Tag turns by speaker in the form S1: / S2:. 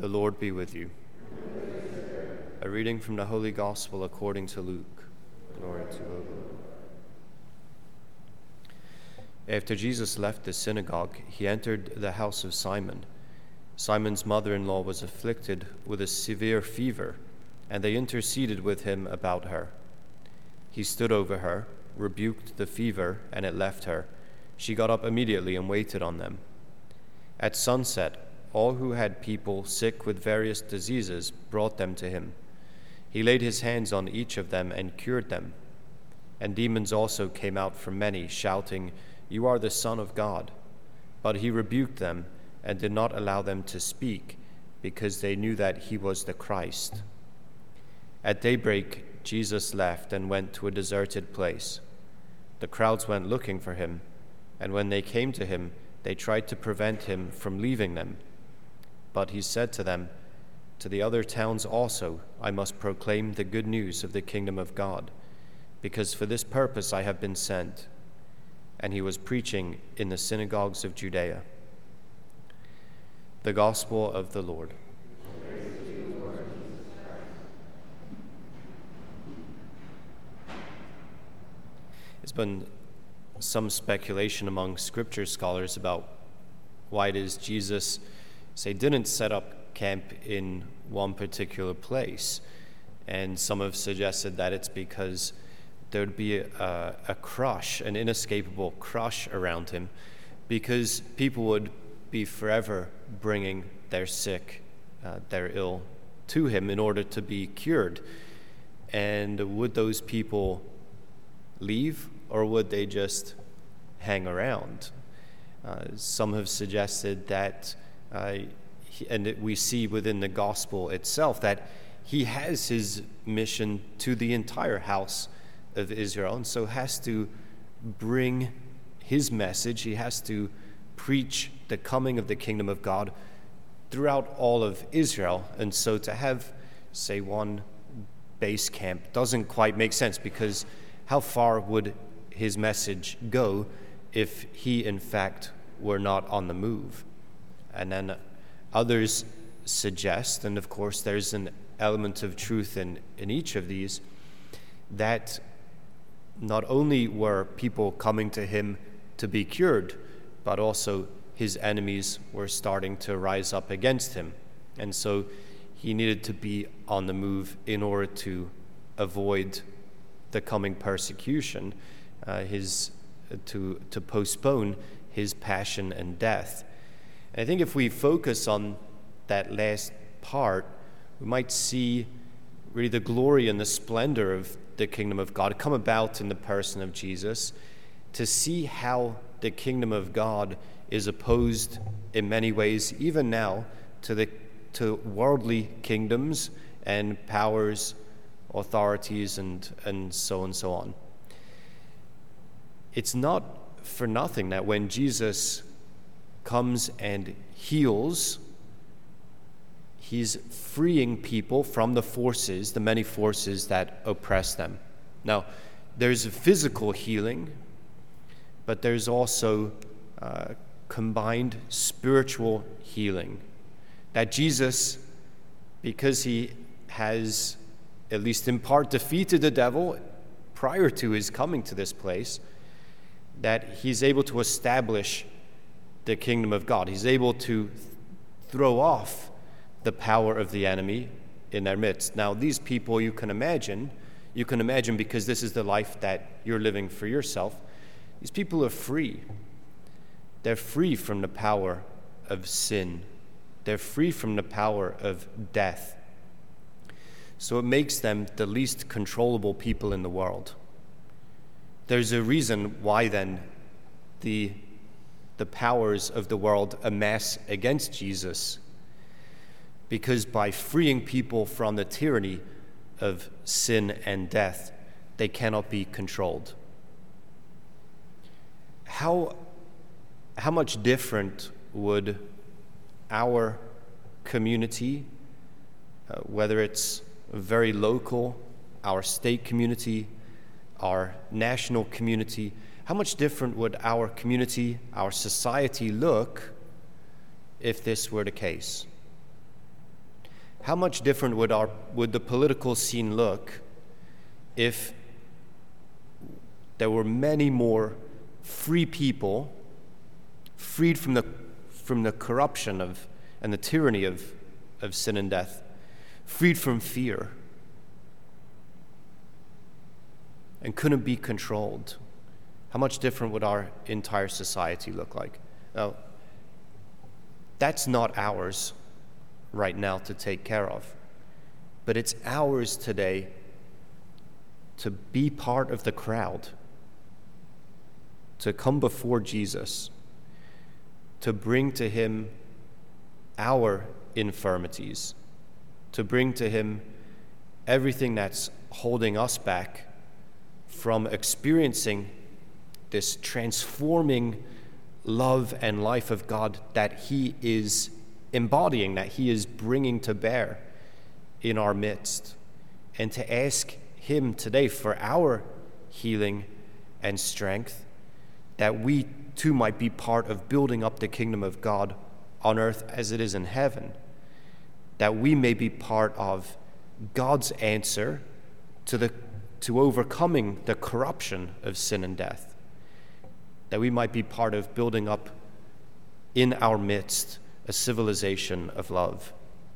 S1: The Lord be with you. A reading from the Holy Gospel according to Luke. Glory to you, Lord. After Jesus left the synagogue, he entered the house of Simon. Simon's mother-in-law was afflicted with a severe fever, and they interceded with him about her. He stood over her, rebuked the fever, and it left her. She got up immediately and waited on them. At sunset, all who had people sick with various diseases brought them to him. He laid his hands on each of them and cured them. And demons also came out from many, shouting, "You are the Son of God." But he rebuked them and did not allow them to speak, because they knew that he was the Christ. At daybreak, Jesus left and went to a deserted place. The crowds went looking for him, and when they came to him, they tried to prevent him from leaving them. But he said to them, "To the other towns also I must proclaim the good news of the kingdom of God, because for this purpose I have been sent." And he was preaching in the synagogues of Judea. The Gospel of the Lord. There's been some speculation among scripture scholars about why it is Jesus didn't set up camp in one particular place. And some have suggested that it's because there would be a crush, an inescapable crush around him, because people would be forever bringing their sick, their ill, to him in order to be cured. And would those people leave, or would they just hang around? Some have suggested that and we see within the gospel itself that he has his mission to the entire house of Israel, and so has to bring his message. He has to preach the coming of the kingdom of God throughout all of Israel. And so to have, say, one base camp doesn't quite make sense, because how far would his message go if he, in fact, were not on the move? And then others suggest, and of course there's an element of truth in each of these, that not only were people coming to him to be cured, but also his enemies were starting to rise up against him. And so he needed to be on the move in order to avoid the coming persecution, to postpone his passion and death. And I think if we focus on that last part, we might see really the glory and the splendor of the kingdom of God come about in the person of Jesus, to see how the kingdom of God is opposed in many ways, even now, to worldly kingdoms and powers, authorities, and so on. It's not for nothing that when Jesus comes and heals, he's freeing people from the forces, the many forces that oppress them. Now, there's a physical healing, but there's also combined spiritual healing. That Jesus, because he has, at least in part, defeated the devil prior to his coming to this place, that he's able to establish the kingdom of God. He's able to throw off the power of the enemy in their midst. Now, these people you can imagine because this is the life that you're living for yourself, these people are free. They're free from the power of sin. They're free from the power of death. So it makes them the least controllable people in the world. There's a reason why then the powers of the world amass against Jesus, because by freeing people from the tyranny of sin and death, they cannot be controlled. How much different would our community, whether it's very local, our state community, our national community, how much different would our community, our society look if this were the case? How much different would the political scene look if there were many more free people, freed from the corruption and the tyranny of sin and death, freed from fear, and couldn't be controlled? How much different would our entire society look like? Now, that's not ours right now to take care of, but it's ours today to be part of the crowd, to come before Jesus, to bring to him our infirmities, to bring to him everything that's holding us back from experiencing this transforming love and life of God that he is embodying, that he is bringing to bear in our midst, and to ask him today for our healing and strength, that we too might be part of building up the kingdom of God on earth as it is in heaven, that we may be part of God's answer to overcoming the corruption of sin and death, that we might be part of building up in our midst a civilization of love.